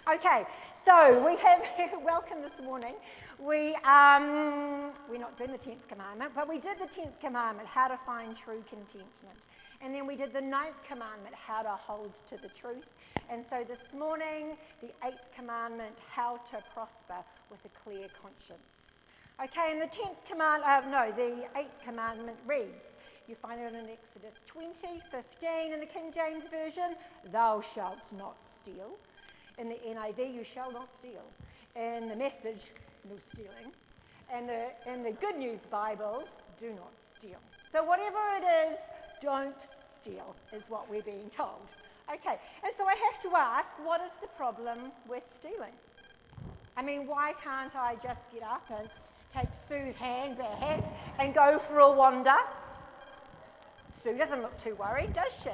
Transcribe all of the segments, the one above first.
Okay, so we have welcome this morning. We're not doing the 10th commandment, but we did the 10th commandment, how to find true contentment. And then we did the 9th commandment, how to hold to the truth. And so this morning, the 8th commandment, how to prosper with a clear conscience. Okay, and the 8th commandment reads, you find it in Exodus 20:15 in the King James Version, thou shalt not steal. In the NIV, you shall not steal. In the Message, no stealing. And in the Good News Bible, do not steal. So whatever it is, don't steal, is what we're being told. Okay, and so I have to ask, what is the problem with stealing? I mean, why can't I just get up and take Sue's handbag and go for a wander? Sue doesn't look too worried, does she?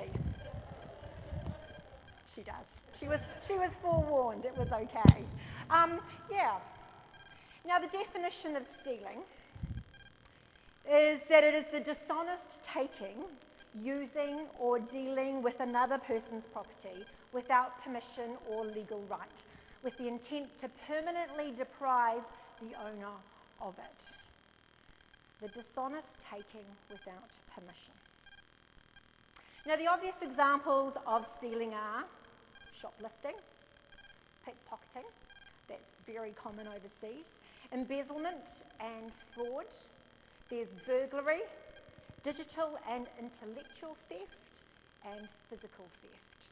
She does. She was forewarned. It was okay. Yeah. Now, the definition of stealing is that it is the dishonest taking, using, or dealing with another person's property without permission or legal right, with the intent to permanently deprive the owner of it. The dishonest taking without permission. Now, the obvious examples of stealing are shoplifting, pickpocketing, that's very common overseas, embezzlement and fraud. There's burglary, digital and intellectual theft, and physical theft.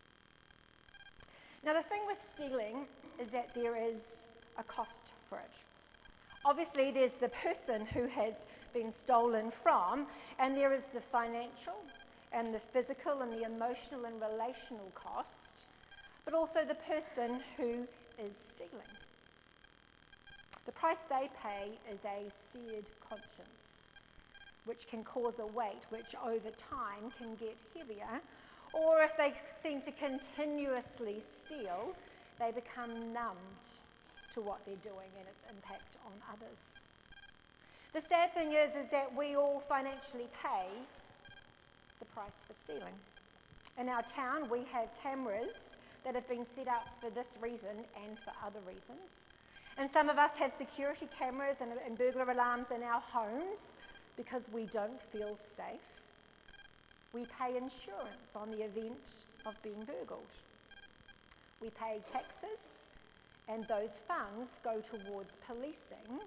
Now, the thing with stealing is that there is a cost for it. Obviously, there's the person who has been stolen from, and there is the financial and the physical and the emotional and relational cost, but also the person who is stealing. The price they pay is a seared conscience, which can cause a weight which over time can get heavier, or if they seem to continuously steal, they become numbed to what they're doing and its impact on others. The sad thing is that we all financially pay the price for stealing. In our town, we have cameras that have been set up for this reason and for other reasons. And some of us have security cameras and burglar alarms in our homes because we don't feel safe. We pay insurance on the event of being burgled. We pay taxes, and those funds go towards policing.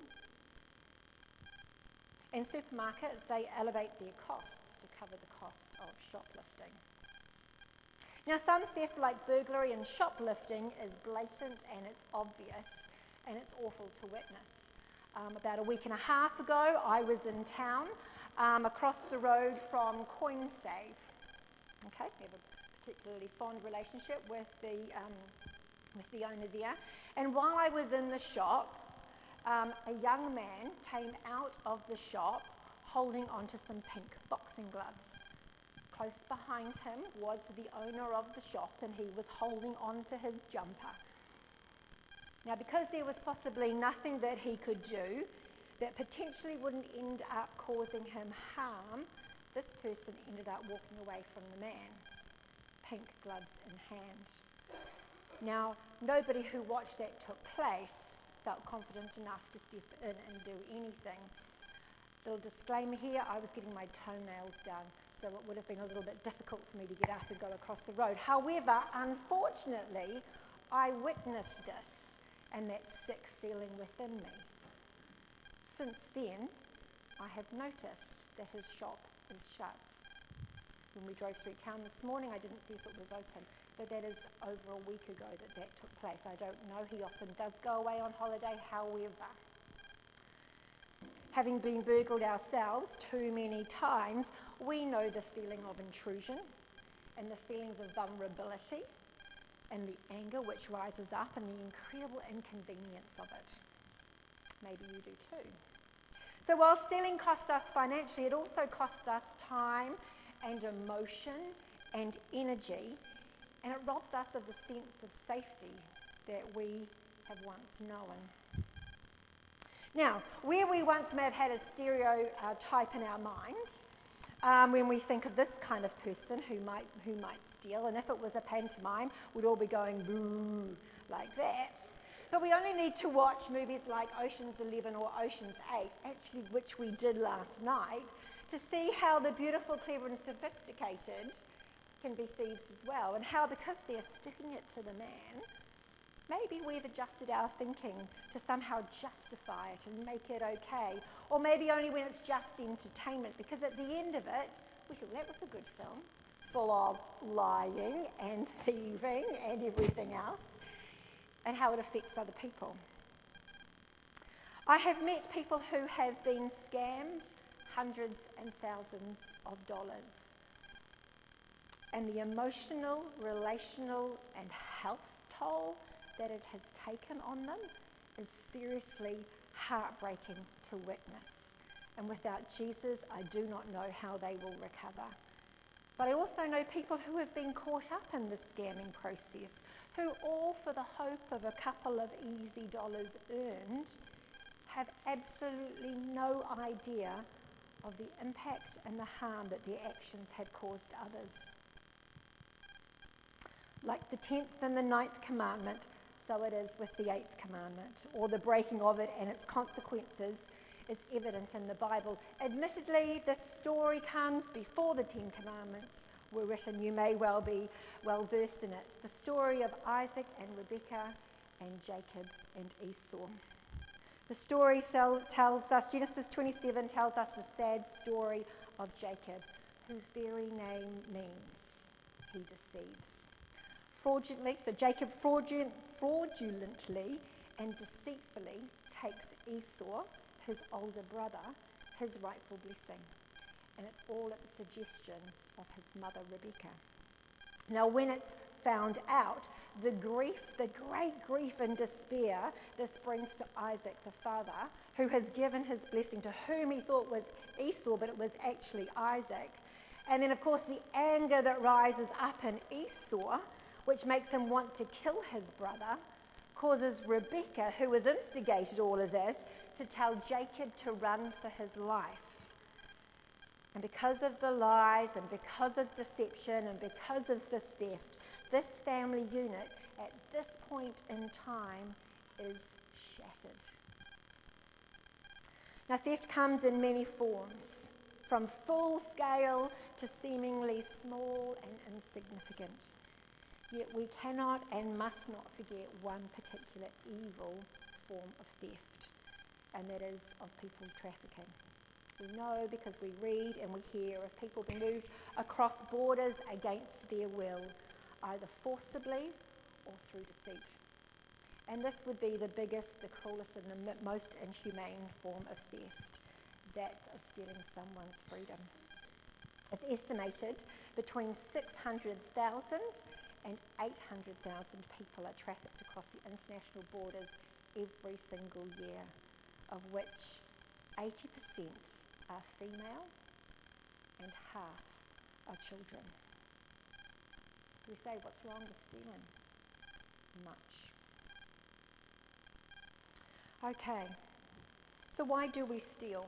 In supermarkets, they elevate their costs to cover the cost of shoplifting. Now, some theft like burglary and shoplifting is blatant and it's obvious and it's awful to witness. About a week and a half ago, I was in town across the road from CoinSave. Okay, we have a particularly fond relationship with the owner there. And while I was in the shop, a young man came out of the shop holding onto some pink boxing gloves. Close behind him was the owner of the shop, and he was holding onto his jumper. Now, because there was possibly nothing that he could do that potentially wouldn't end up causing him harm, this person ended up walking away from the man, pink gloves in hand. Now, nobody who watched that took place felt confident enough to step in and do anything. Little disclaimer here, I was getting my toenails done, so it would have been a little bit difficult for me to get up and go across the road. However, unfortunately, I witnessed this, and that sick feeling within me. Since then, I have noticed that his shop is shut. When we drove through town this morning, I didn't see if it was open, but that is over a week ago that took place. I don't know, he often does go away on holiday, however. Having been burgled ourselves too many times, we know the feeling of intrusion and the feelings of vulnerability and the anger which rises up and the incredible inconvenience of it. Maybe you do too. So while stealing costs us financially, it also costs us time and emotion and energy, and it robs us of the sense of safety that we have once known. Now, where we once may have had a stereotype in our mind, when we think of this kind of person who might steal, and if it was a pantomime, we'd all be going boo, like But we only need to watch movies like Ocean's 11 or Ocean's 8, actually which we did last night, to see how the beautiful, clever and sophisticated can be thieves as well, and how because they're sticking it to the man, maybe we've adjusted our thinking to somehow justify it and make it okay, or maybe only when it's just entertainment, because at the end of it, we thought that was a good film, full of lying and thieving and everything else, and how it affects other people. I have met people who have been scammed hundreds and thousands of dollars. And the emotional, relational, and health toll that it has taken on them is seriously heartbreaking to witness. And without Jesus, I do not know how they will recover. But I also know people who have been caught up in the scamming process, who all for the hope of a couple of easy dollars earned, have absolutely no idea of the impact and the harm that their actions had caused others. Like the 10th and the 9th commandment, so it is with the 8th commandment, or the breaking of it and its consequences is evident in the Bible. Admittedly, this story comes before the 10 commandments were written. You may well be well versed in it. The story of Isaac and Rebekah and Jacob and Esau. The story tells us, Genesis 27 tells us the sad story of Jacob, whose very name means he deceives. Jacob fraudulently and deceitfully takes Esau, his older brother, his rightful blessing. And it's all at the suggestion of his mother Rebekah. Now when it's found out, the great grief and despair this brings to Isaac the father, who has given his blessing to whom he thought was Esau, but it was actually Isaac. And then of course the anger that rises up in Esau, which makes him want to kill his brother, causes Rebekah, who has instigated all of this, to tell Jacob to run for his life. And because of the lies and because of deception and because of this theft, this family unit at this point in time is shattered. Now, theft comes in many forms, from full scale to seemingly small and insignificant. Yet we cannot and must not forget one particular evil form of theft, and that is of people trafficking. We know because we read and we hear of people being moved across borders against their will, either forcibly or through deceit. And this would be the biggest, the cruelest, and the most inhumane form of theft, that of stealing someone's freedom. It's estimated between 600,000 and 800,000 people are trafficked across the international borders every single year, of which 80% are female and half are children. So we say, what's wrong with stealing? Much. Okay, so why do we steal?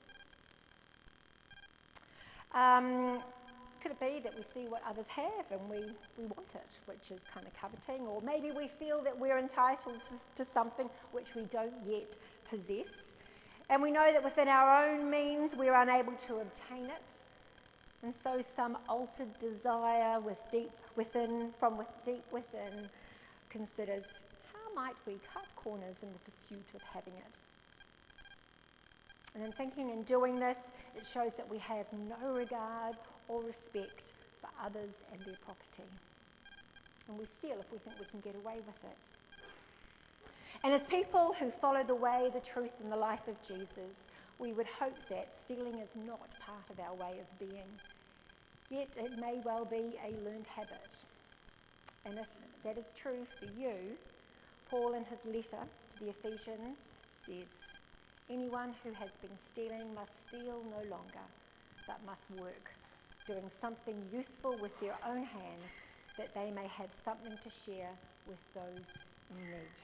Could it be that we see what others have and we want it, which is kind of coveting, or maybe we feel that we're entitled to something which we don't yet possess, and we know that within our own means we're unable to obtain it, and so some altered desire from deep within considers, how might we cut corners in the pursuit of having it? And in thinking and doing this, it shows that we have no regard or respect for others and their property. And we steal if we think we can get away with it. And as people who follow the way, the truth, and the life of Jesus, we would hope that stealing is not part of our way of being. Yet it may well be a learned habit. And if that is true for you, Paul in his letter to the Ephesians says, anyone who has been stealing must steal no longer, but must work, doing something useful with their own hands, that they may have something to share with those in need.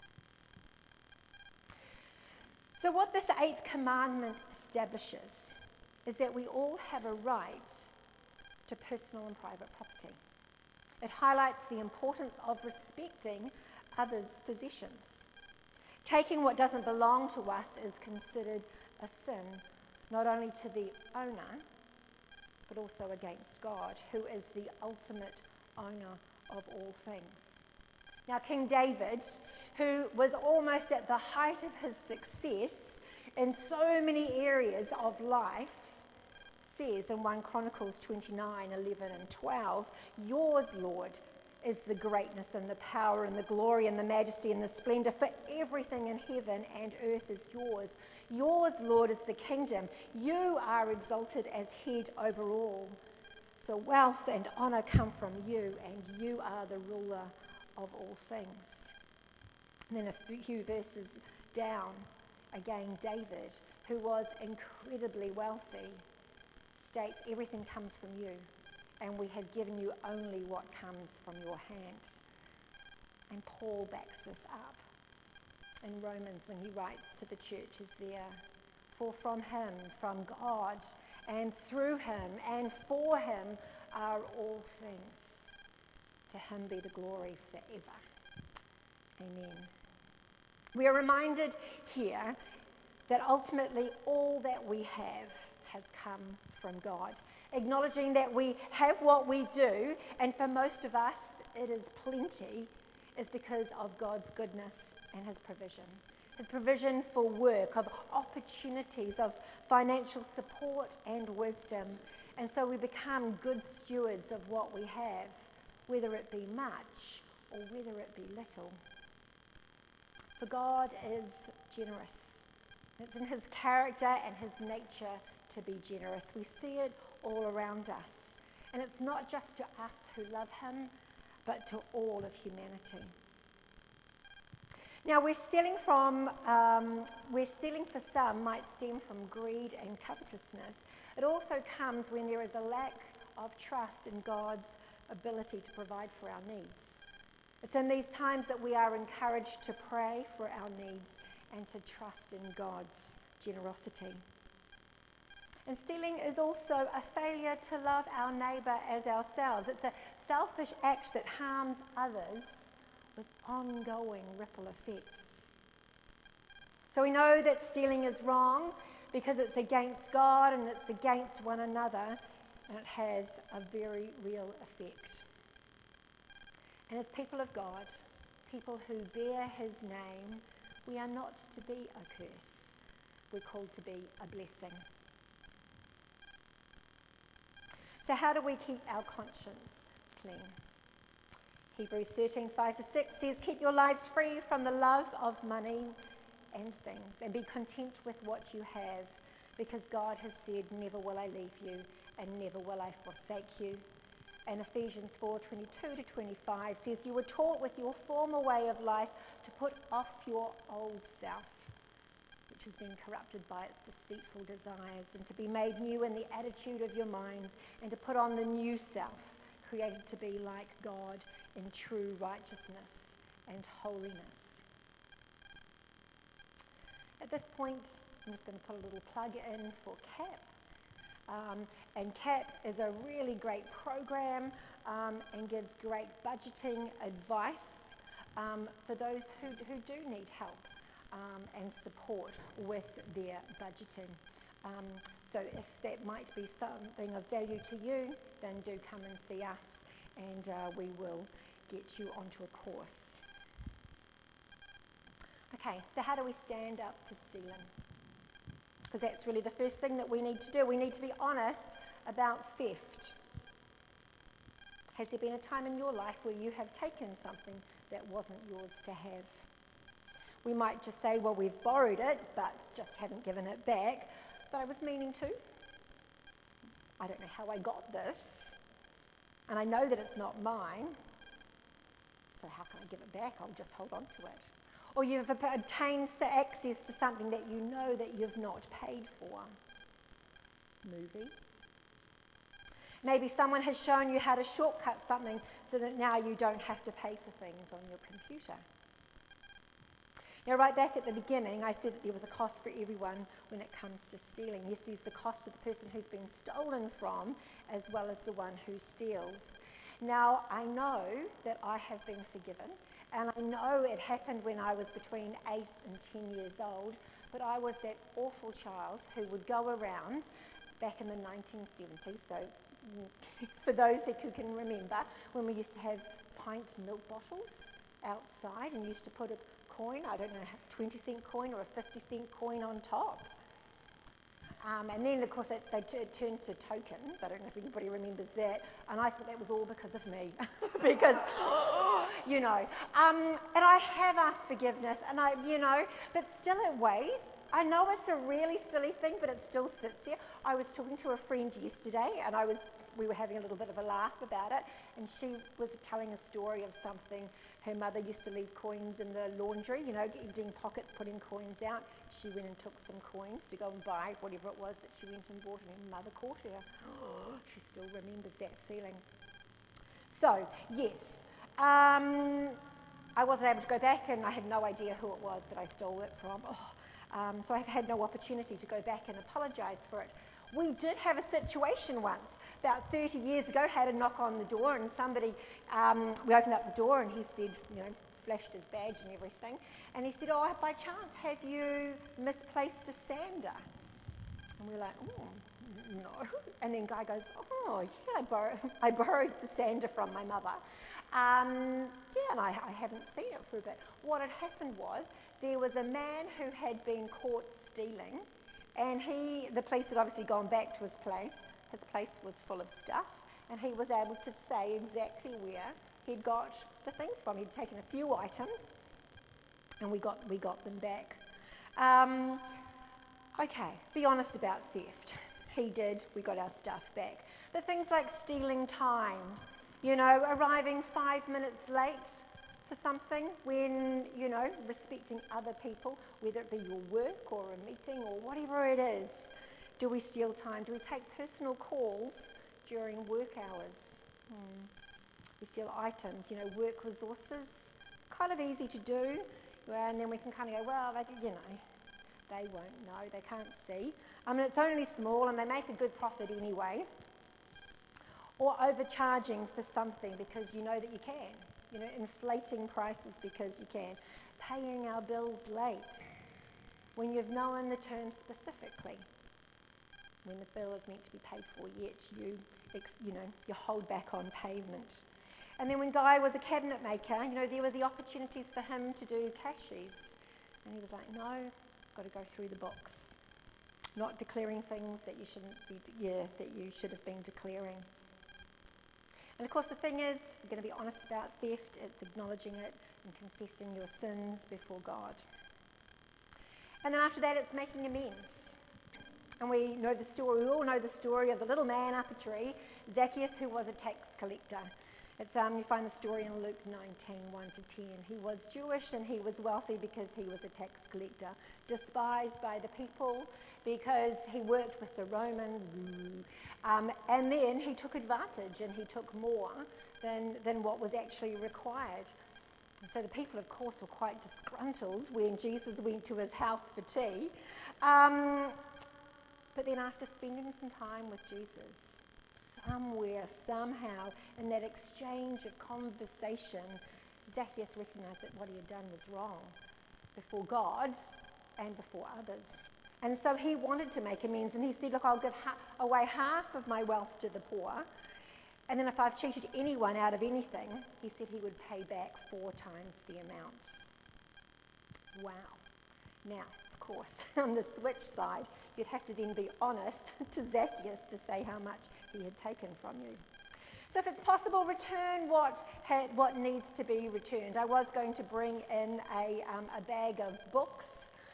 So what this 8th commandment establishes is that we all have a right to personal and private property. It highlights the importance of respecting others' possessions. Taking what doesn't belong to us is considered a sin, not only to the owner, but also against God, who is the ultimate owner of all things. Now, King David, who was almost at the height of his success in so many areas of life, says in 1 Chronicles 29, 11 and 12, "Yours, Lord, is the greatness and the power and the glory and the majesty and the splendor, for everything in heaven and earth is yours. Yours, Lord, is the kingdom. You are exalted as head over all. So wealth and honor come from you, and you are the ruler of all things." And then a few verses down, again, David, who was incredibly wealthy, states, "Everything comes from you, and we have given you only what comes from your hand." And Paul backs this up in Romans when he writes to the churches there, "For from him, from God, and through him, and for him are all things. To him be the glory forever. Amen." We are reminded here that ultimately all that we have has come from God, acknowledging that we have what we do, and for most of us it is plenty, is because of God's goodness and his provision. His provision for work, of opportunities, of financial support and wisdom. And so we become good stewards of what we have, whether it be much or whether it be little. For God is generous. It's in his character and his nature to be generous. We see it all around us. And it's not just to us who love him, but to all of humanity. Now, we're stealing for some might stem from greed and covetousness. It also comes when there is a lack of trust in God's ability to provide for our needs. It's in these times that we are encouraged to pray for our needs and to trust in God's generosity. And stealing is also a failure to love our neighbour as ourselves. It's a selfish act that harms others with ongoing ripple effects. So we know that stealing is wrong because it's against God and it's against one another, and it has a very real effect. And as people of God, people who bear his name, we are not to be a curse. We're called to be a blessing. So how do we keep our conscience clean? Hebrews 13, 5-6 says, "Keep your lives free from the love of money and things, and be content with what you have, because God has said, 'Never will I leave you, and never will I forsake you.'" And Ephesians 4:22-25 says, "You were taught with your former way of life to put off your old self, which has been corrupted by its deceitful desires, and to be made new in the attitude of your minds, and to put on the new self, created to be like God in true righteousness and holiness." At this point, I'm just going to put a little plug in for CAP. And CAP is a really great program and gives great budgeting advice for those who do need help and support with their budgeting. So if that might be something of value to you, then do come and see us, and we will get you onto a course. Okay, so how do we stand up to stealing? Because that's really the first thing that we need to do. We need to be honest about theft. Has there been a time in your life where you have taken something that wasn't yours to have? We might just say, well, we've borrowed it, but just haven't given it back. But I was meaning to. I don't know how I got this. And I know that it's not mine. So how can I give it back? I'll just hold on to it. Or you've obtained access to something that you know that you've not paid for. Movies. Maybe someone has shown you how to shortcut something so that now you don't have to pay for things on your computer. Now, right back at the beginning, I said that there was a cost for everyone when it comes to stealing. Yes, there's the cost to the person who's been stolen from, as well as the one who steals. Now, I know that I have been forgiven, And I know it happened when I was between 8 and 10 years old, but I was that awful child who would go around back in the 1970s, so for those who can remember, when we used to have pint milk bottles outside and used to put a coin, I don't know, a 20-cent coin or a 50-cent coin on top. And then, of course, they turned to tokens. I don't know if anybody remembers that. And I thought that was all because of me. Because, you know. And I have asked forgiveness, and but still it weighs. I know it's a really silly thing, but it still sits there. I was talking to a friend yesterday, and we were having a little bit of a laugh about it, and she was telling a story of something. Her mother used to leave coins in the laundry, emptying pockets, putting coins out. She went and took some coins to go and buy whatever it was that she went and bought, and her mother caught her. Oh, she still remembers that feeling. So, yes, I wasn't able to go back, and I had no idea who it was that I stole it from. So I've had no opportunity to go back and apologise for it. We did have a situation once, about 30 years ago, had a knock on the door, and somebody, we opened up the door, and he said, flashed his badge and everything, and he said, "Oh, by chance, have you misplaced a sander?" And we're like, "Oh, no." And then guy goes, "Oh, yeah, I borrowed the sander from my mother. And I haven't seen it for a bit." What had happened was there was a man who had been caught stealing, and the police had obviously gone back to his place. His place was full of stuff, and he was able to say exactly where he'd got the things from. He'd taken a few items, and we got them back. Okay, be honest about theft. He did. We got our stuff back. But things like stealing time, arriving 5 minutes late for something when, respecting other people, whether it be your work or a meeting or whatever it is. Do we steal time? Do we take personal calls during work hours? We steal items, work resources. It's kind of easy to do, and then we can kind of go, well, they won't know, they can't see. It's only small and they make a good profit anyway. Or overcharging for something because you know that you can. Inflating prices because you can. Paying our bills late when you've known the terms specifically. When the bill is meant to be paid for, yet you hold back on payment. And then when Guy was a cabinet maker, there were the opportunities for him to do cashies. And he was like, "No, got to go through the books." Not declaring things that you shouldn't be, that you should have been declaring. And of course the thing is, we're going to be honest about theft. It's acknowledging it and confessing your sins before God. And then after that, it's making amends. And we all know the story of the little man up a tree, Zacchaeus, who was a tax collector. You find the story in Luke 19, 1-10. He was Jewish and he was wealthy because he was a tax collector, despised by the people because he worked with the Romans. And then he took advantage and he took more than what was actually required. And so the people, of course, were quite disgruntled when Jesus went to his house for tea. But then after spending some time with Jesus, somewhere, somehow, in that exchange of conversation, Zacchaeus recognised that what he had done was wrong before God and before others. And so he wanted to make amends, and he said, "Look, I'll give away half of my wealth to the poor, and then if I've cheated anyone out of anything," he said he would pay back 4 times the amount. Wow. Now, of course, on the switch side, you'd have to then be honest to Zacchaeus to say how much he had taken from you. So if it's possible, return what needs to be returned. I was going to bring in a bag of books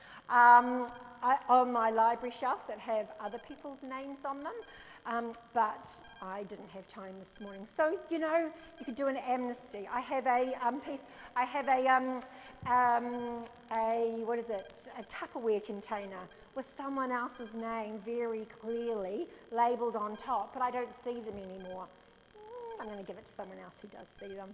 on my library shelf that have other people's names on them, but I didn't have time this morning. So, you could do an amnesty. I have a Tupperware container with someone else's name very clearly labelled on top, but I don't see them anymore. I'm going to give it to someone else who does see them,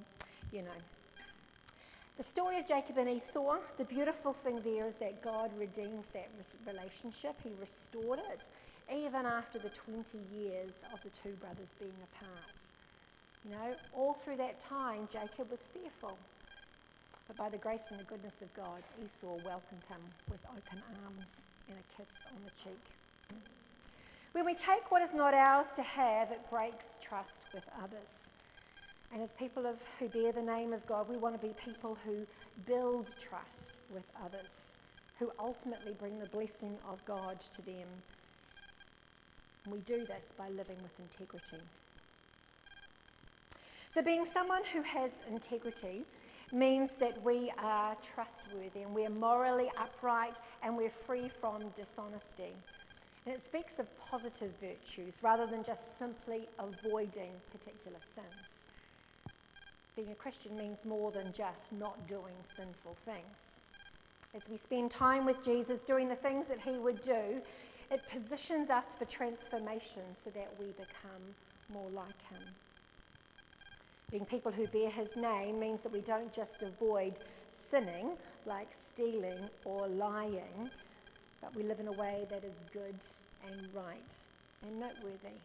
The story of Jacob and Esau, the beautiful thing there is that God redeemed that relationship. He restored it, even after the 20 years of the two brothers being apart. All through that time, Jacob was fearful. But by the grace and the goodness of God, Esau welcomed him with open arms and a kiss on the cheek. When we take what is not ours to have, it breaks trust with others. And as people who bear the name of God, we want to be people who build trust with others, who ultimately bring the blessing of God to them. And we do this by living with integrity. So being someone who has integrity means that we are trustworthy and we're morally upright and we're free from dishonesty. And it speaks of positive virtues rather than just simply avoiding particular sins. Being a Christian means more than just not doing sinful things. As we spend time with Jesus doing the things that he would do, it positions us for transformation so that we become more like him. Being people who bear his name means that we don't just avoid sinning, like stealing or lying, but we live in a way that is good and right and noteworthy.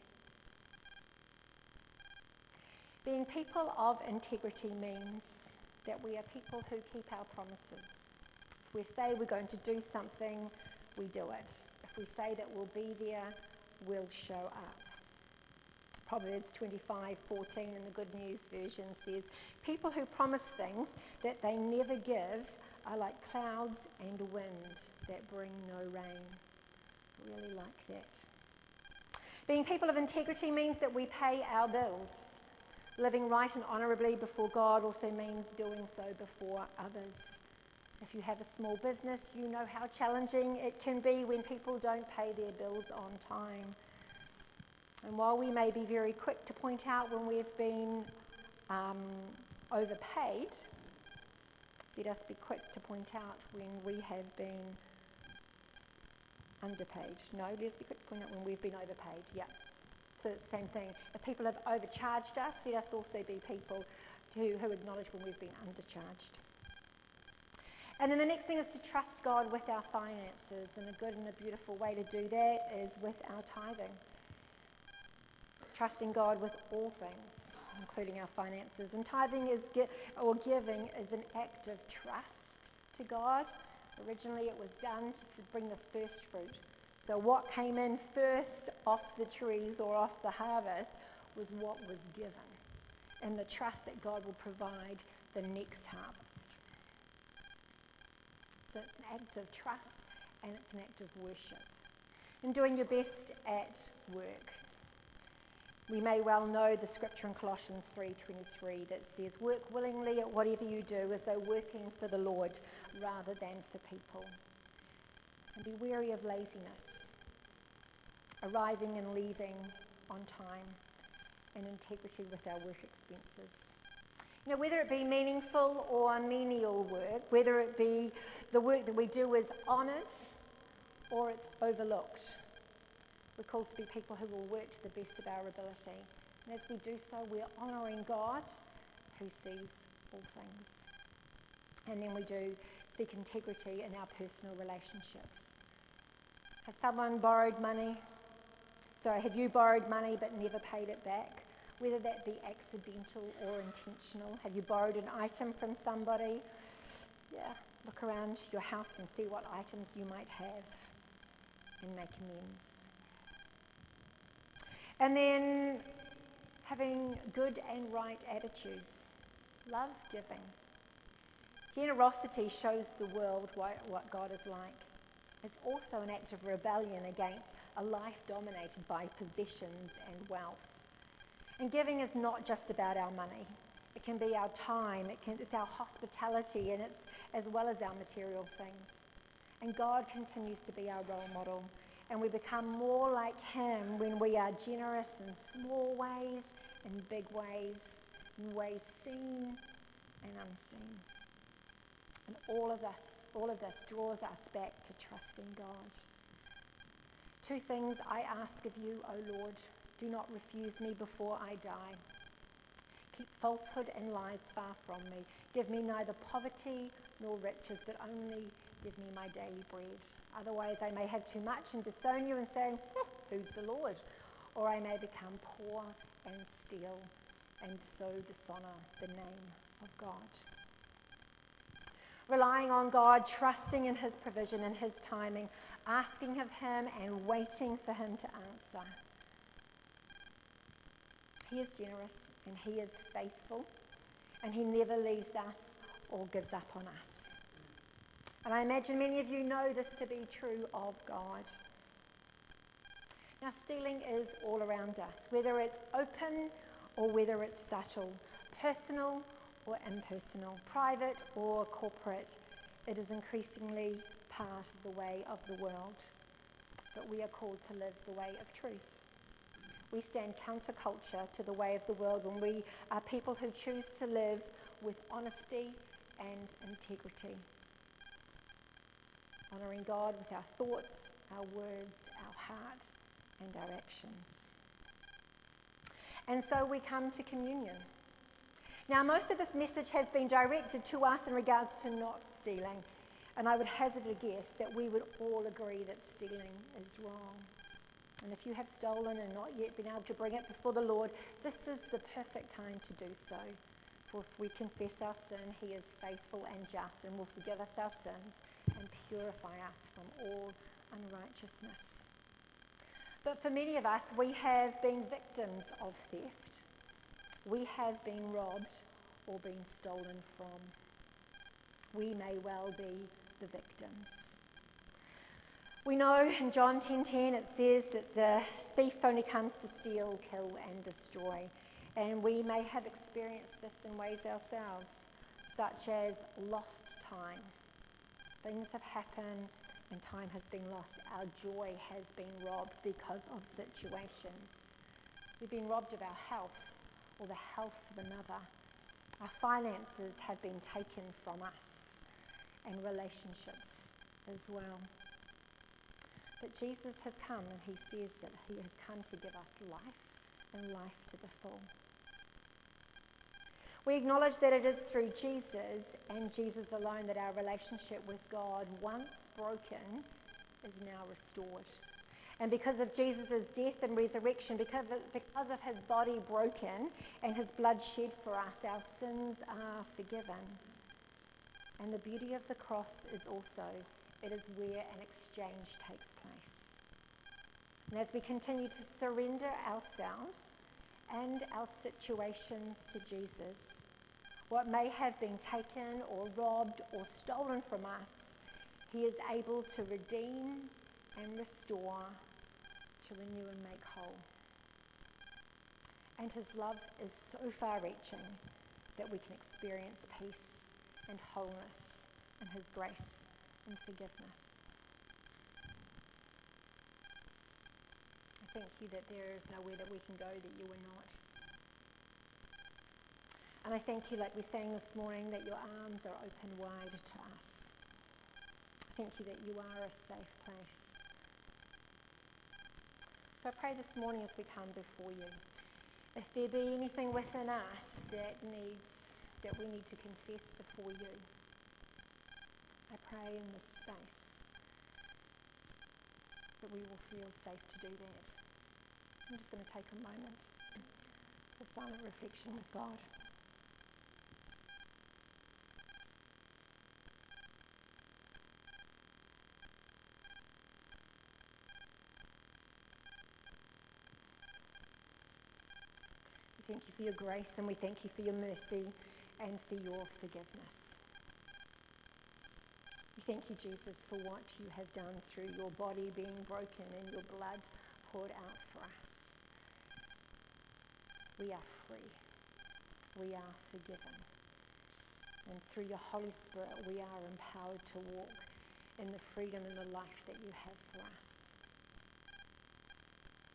Being people of integrity means that we are people who keep our promises. If we say we're going to do something, we do it. If we say that we'll be there, we'll show up. Proverbs 25:14 in the Good News version says, people who promise things that they never give are like clouds and wind that bring no rain. I really like that. Being people of integrity means that we pay our bills. Living right and honourably before God also means doing so before others. If you have a small business, you know how challenging it can be when people don't pay their bills on time. And while we may be very quick to point out when we've been overpaid, let us be quick to point out when we have been underpaid. No, let's be quick to point out when we've been overpaid. Yeah. So it's the same thing. If people have overcharged us, let us also be people who acknowledge when we've been undercharged. And then the next thing is to trust God with our finances. And a good and a beautiful way to do that is with our tithing. Trusting God with all things, including our finances. And tithing giving is an act of trust to God. Originally it was done to bring the first fruit. So what came in first off the trees or off the harvest was what was given, and the trust that God will provide the next harvest. So it's an act of trust and it's an act of worship. And doing your best at work. We may well know the scripture in Colossians 3:23 that says, work willingly at whatever you do as though working for the Lord rather than for people. And be wary of laziness, arriving and leaving on time, and integrity with our work expenses. You know, whether it be meaningful or menial work, whether it be the work that we do is honoured or it's overlooked, we're called to be people who will work to the best of our ability. And as we do so, we're honouring God who sees all things. And then we do seek integrity in our personal relationships. Have you borrowed money but never paid it back? Whether that be accidental or intentional. Have you borrowed an item from somebody? Yeah, look around your house and see what items you might have and make amends. And then having good and right attitudes. Love giving. Generosity shows the world what God is like. It's also an act of rebellion against a life dominated by possessions and wealth. And giving is not just about our money. It can be our time, it's our hospitality, and it's as well as our material things. And God continues to be our role model. And we become more like him when we are generous in small ways, in big ways, in ways seen and unseen. And all of this draws us back to trusting God. 2 things I ask of you, O Lord. Do not refuse me before I die. Keep falsehood and lies far from me. Give me neither poverty nor riches, but only give me my daily bread. Otherwise I may have too much and disown you and say, who's the Lord? Or I may become poor and steal and so dishonour the name of God. relying on God, trusting in his provision and his timing, asking of him and waiting for him to answer. He is generous and he is faithful, and he never leaves us or gives up on us. And I imagine many of you know this to be true of God. Now, stealing is all around us, whether it's open or whether it's subtle, personal or impersonal, private or corporate. It is increasingly part of the way of the world. But we are called to live the way of truth. We stand counterculture to the way of the world when we are people who choose to live with honesty and integrity, honouring God with our thoughts, our words, our heart, and our actions. And so we come to communion. Now, most of this message has been directed to us in regards to not stealing, and I would hazard a guess that we would all agree that stealing is wrong. And if you have stolen and not yet been able to bring it before the Lord, this is the perfect time to do so. For if we confess our sin, he is faithful and just and will forgive us our sins and purify us from all unrighteousness. But for many of us, we have been victims of theft. We have been robbed or been stolen from. We may well be the victims. We know in John 10:10 it says that the thief only comes to steal, kill and destroy. And we may have experienced this in ways ourselves, such as lost time. Things have happened and time has been lost. Our joy has been robbed because of situations. We've been robbed of our health or the health of another. Our finances have been taken from us, and relationships as well. But Jesus has come, and he says that he has come to give us life and life to the full. We acknowledge that it is through Jesus and Jesus alone that our relationship with God, once broken, is now restored. And because of Jesus' death and resurrection, because of his body broken and his blood shed for us, our sins are forgiven. And the beauty of the cross is also, it is where an exchange takes place. And as we continue to surrender ourselves and our situations to Jesus, what may have been taken or robbed or stolen from us, he is able to redeem and restore, to renew and make whole. And his love is so far-reaching that we can experience peace and wholeness in his grace and forgiveness. I thank you that there is nowhere that we can go that you are not. And I thank you, like we sang this morning, that your arms are open wide to us. I thank you that you are a safe place. So I pray this morning as we come before you, if there be anything within us that we need to confess before you, I pray in this space that we will feel safe to do that. I'm just going to take a moment for silent reflection with God. We thank you for your grace, and we thank you for your mercy and for your forgiveness. We thank you, Jesus, for what you have done through your body being broken and your blood poured out for us. We are free. We are forgiven. And through your Holy Spirit, we are empowered to walk in the freedom and the life that you have for us.